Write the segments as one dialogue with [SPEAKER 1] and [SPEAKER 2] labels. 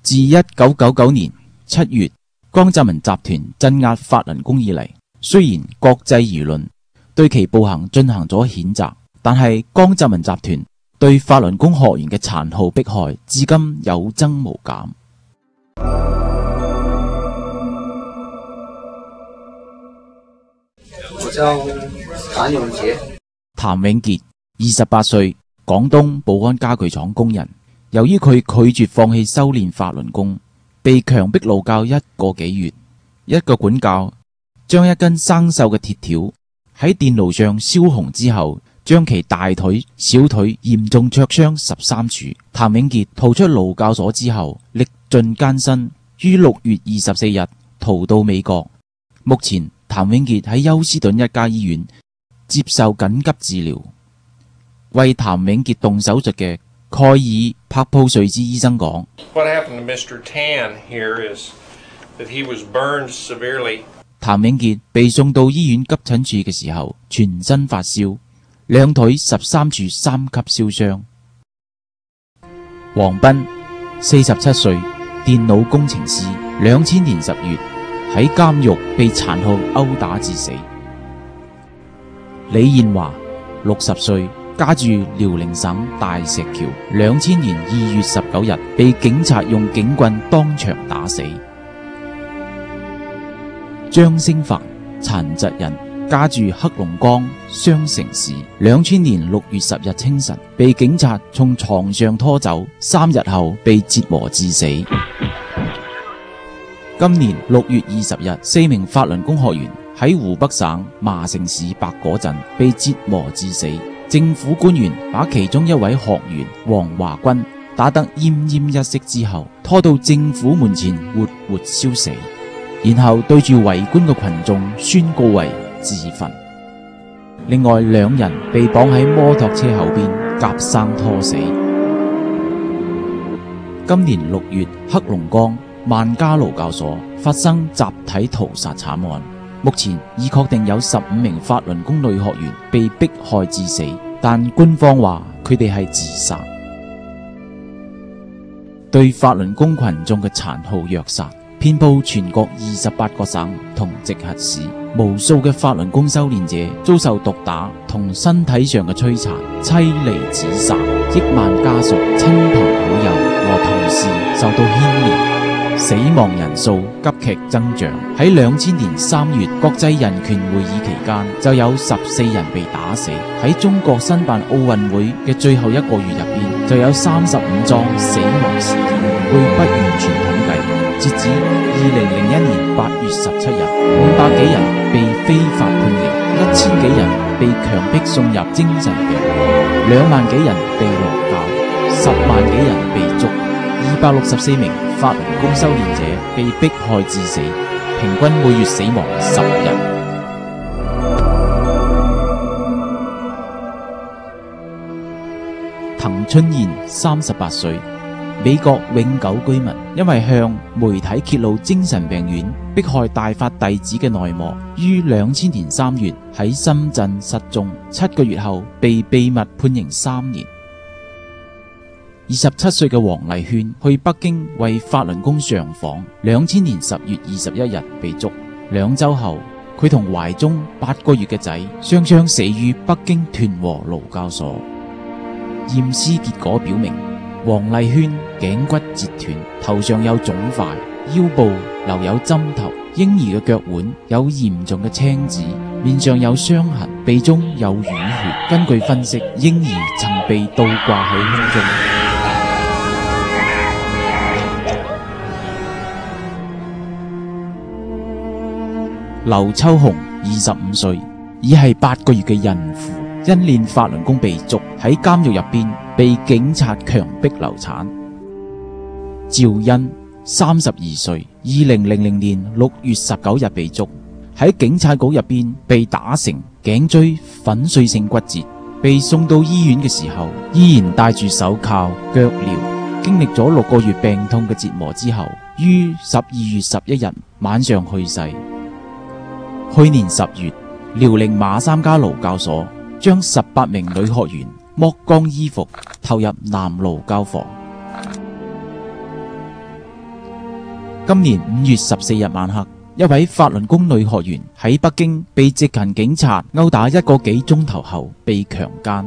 [SPEAKER 1] 自1999年7月江澤民集團鎮壓法輪功以嚟，雖然國際輿論對其暴行進行咗譴責，但係江澤民集團對法輪功學員嘅殘酷迫害至今有增無減。
[SPEAKER 2] 我叫譚永傑。
[SPEAKER 1] 譚永傑28歲，廣東寶安家具廠工人。由於佢拒絕放棄修煉法輪功，被強迫勞教1個幾月。一個管教將一根生鏽嘅鐵條喺電爐上燒紅之後，將其大腿、小腿嚴重灼傷13處。譚永傑逃出勞教所之後，歷盡艱辛，於6月24日逃到美國。目前譚永傑喺休斯頓一家醫院接受緊急治療。為譚永傑動手術嘅蓋爾柏普瑞茲醫生講：
[SPEAKER 3] What happened to Mr. Tan here is that he was burned severely.
[SPEAKER 1] 譚永傑被送到醫院急診處嘅時候，全身發燒，兩腿13處3級燒傷。黃斌47歲，電腦工程師，2000年10月喺監獄被殘酷毆打致死。李燕華60歲，家住遼寧省大石橋，2000年2月19日被警察用警棍當場打死。張星凡殘疾人，家住黑龍江雙城市，2000年6月10日清晨被警察從床上拖走，3日後被折磨致死。今年6月20日，4名法輪功學員喺湖北省麻城市白果鎮被折磨致死。政府官員把其中一位學員黃華軍打得奄奄一息之後，拖到政府門前活活燒死，然後對住圍觀嘅群眾宣告為自焚。另外2人被綁喺摩托車後邊夾生拖死。今年6月，黑龍江萬家勞教所發生集體屠殺慘案，目前已確定有15名法輪功女學員被迫害致死，但官方話佢哋係自殺。對法輪功群眾嘅殘酷虐殺遍佈全國28個省同直轄市，無數嘅法輪功修煉者遭受毒打同身體上嘅摧殘，妻離子散，億萬家屬、親朋好友和同事受到牽連。死亡人數急劇增長，喺2000年3月國際人權會議期間，就有14人被打死。喺中國申辦奧運會嘅最後1個月入邊，就有35宗死亡事件。據不完全統計，截至2001年8月17日，500幾人被非法判刑，1000幾人被強迫送入精神病院，2萬幾人被勞教，10萬幾人被捉。264名法輪功修煉者被迫害致死，平均每月死亡10人。滕春燕38歲，美國永久居民，因為向媒體揭露精神病院迫害大法弟子嘅內幕，於2000年3月喺深圳失蹤，7個月後被秘密判刑3年。27歲嘅黃麗娟去北京為法輪功上訪，2000年10月21日被捉，2週後佢同懷中8個月嘅仔雙雙死於北京團和勞教所。驗屍結果表明，黃麗娟頸骨折斷，頭上有腫塊，腰部留有針頭，嬰兒嘅腳腕有嚴重嘅青紫，面上有傷痕，鼻中有淤血。根據分析，嬰兒曾被倒掛喺空中。劉秋紅25歲，已係8個月嘅孕婦，因練法輪功被捉，喺監獄入邊被警察強迫流產。趙欣32歲，2000年6月19日被捉，喺警察局入邊被打成頸椎粉碎性骨折，被送到醫院嘅時候依然戴住手銬腳鐐，經歷咗6個月病痛嘅折磨之後，於12月11日晚上去世。去年10月，遼寧馬三家勞教所將18名女學員剝光衣服投入男勞教房。 今年5月14日晚黑，一位法輪功女學員喺北京被執勤警察毆打1個幾鐘頭後被強姦。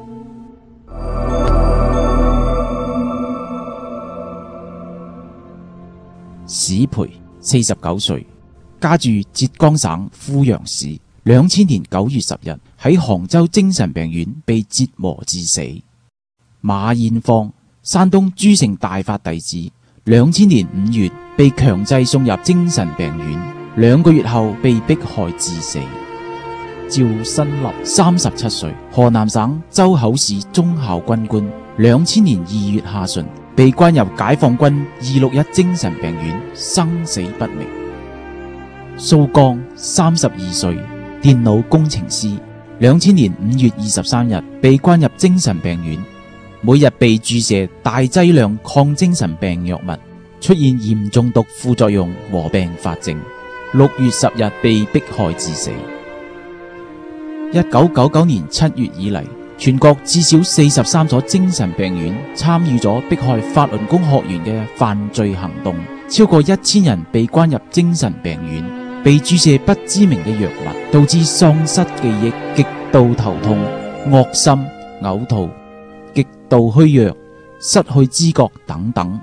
[SPEAKER 1] 史培49歲，家住浙江省富陽市。2000年9月10日喺杭州精神病院被折磨致死。馬艷芳，山東諸城大法弟子，2000年5月被強制送入精神病院，2個月後被迫害致死。趙新立，37歲，河南省周口市中校軍官，2000年2月下旬被關入解放軍261精神病院，生死不明。蘇江，32歲，電腦工程師，2000年5月23日被關入精神病院，每日被注射大劑量抗精神病藥物，出現嚴重毒副作用和併發症，6月10日被迫害致死。1999年7月以嚟，全國至少43所精神病院參與咗迫害法輪功學員嘅犯罪行動，超過1000人被關入精神病院，被注射不知名嘅藥物，導致喪失記憶、極度頭痛、噁心、嘔吐、極度虛弱、失去知覺等等。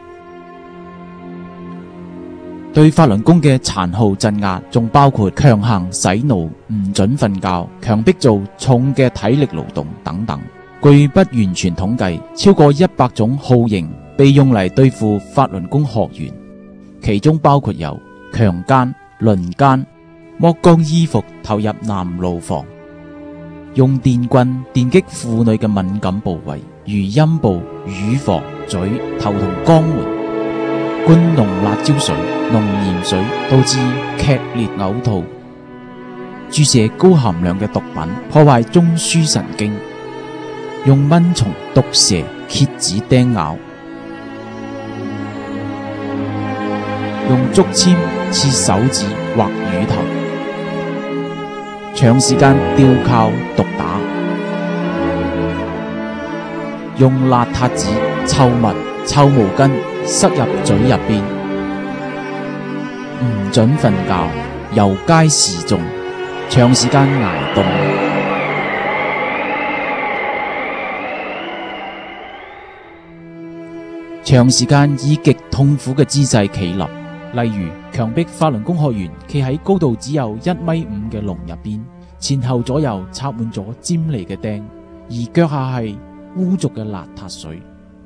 [SPEAKER 1] 對法輪功嘅殘酷鎮壓仲包括強行洗腦、唔准瞓覺、強迫做重嘅體力勞動等等。據不完全統計，超過100種酷刑被用嚟對付法輪功學員，其中包括有強姦、輪姦、剝光衣服投入男牢房、用電棍電擊婦女嘅敏感部位，如陰部、乳房、嘴、頭同肛門。灌濃辣椒水、濃鹽水，導致劇烈嘔吐；注射高含量嘅毒品，破壞中樞神經；用蚊蟲、毒蛇、蝎子叮咬；用竹籤刺手指或乳頭；長時間吊靠毒打；用邋遢紙、臭物、臭毛巾塞入嘴入邊，唔准瞓覺，遊街示眾，長時間挨凍，長時間以極痛苦嘅姿勢企立，例如強迫法輪功學員企喺高度只有1.5米嘅籠入邊，前後左右插滿咗尖利嘅釘，而腳下係污濁嘅邋遢水。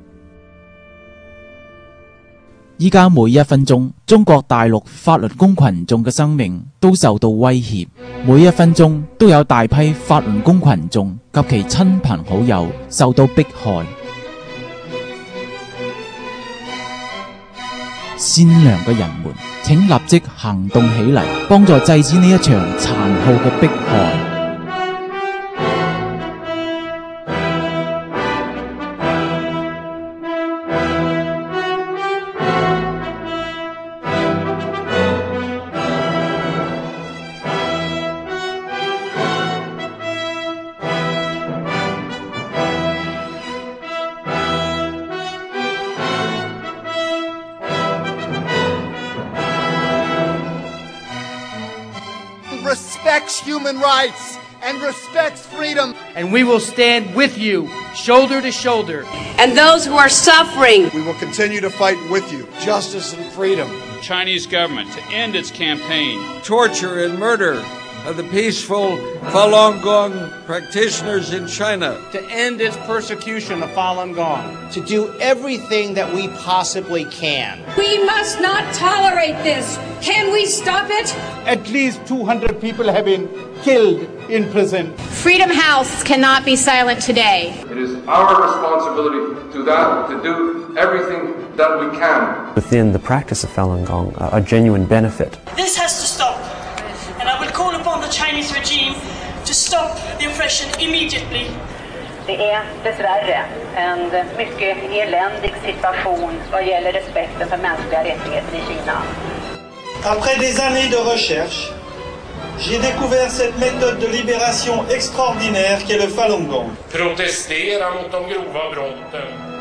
[SPEAKER 1] 依家每1分鐘，中國大陸法輪功群眾嘅生命都受到威脅，每1分鐘都有大批法輪功群眾及其親朋好友受到迫害。善良嘅人們，請立即行動起嚟，幫助制止呢一場殘酷嘅迫害。
[SPEAKER 4] Respects human rights and respects freedom.
[SPEAKER 5] And we will stand with you, shoulder to shoulder.
[SPEAKER 6] And those who are suffering,
[SPEAKER 4] We will continue to fight with you.
[SPEAKER 7] Justice and freedom.
[SPEAKER 8] Chinese government to end its campaign.
[SPEAKER 9] Torture and murder of the peaceful Falun Gong practitioners in China.
[SPEAKER 5] To end its persecution of Falun Gong.
[SPEAKER 7] To do everything that we possibly can.
[SPEAKER 6] we must not tolerate this. Can we stop it?
[SPEAKER 5] At least 200 people have been killed in prison.
[SPEAKER 6] Freedom House cannot be silent today.
[SPEAKER 10] It is our responsibility to do everything that we can.
[SPEAKER 11] Within the practice of Falun Gong, a genuine benefit.
[SPEAKER 12] This has to stop, and I will call upon the Chinese regime to stop the oppression immediately.
[SPEAKER 13] Det är dessvärre en mycket eländig situation vad gäller respekten för mänskliga rättigheter i Kina.
[SPEAKER 14] Après des années de recherche, j'ai découvert cette méthode de libération extraordinaire qu'est le Falun Gong.
[SPEAKER 3] Protestera mot de grova brotten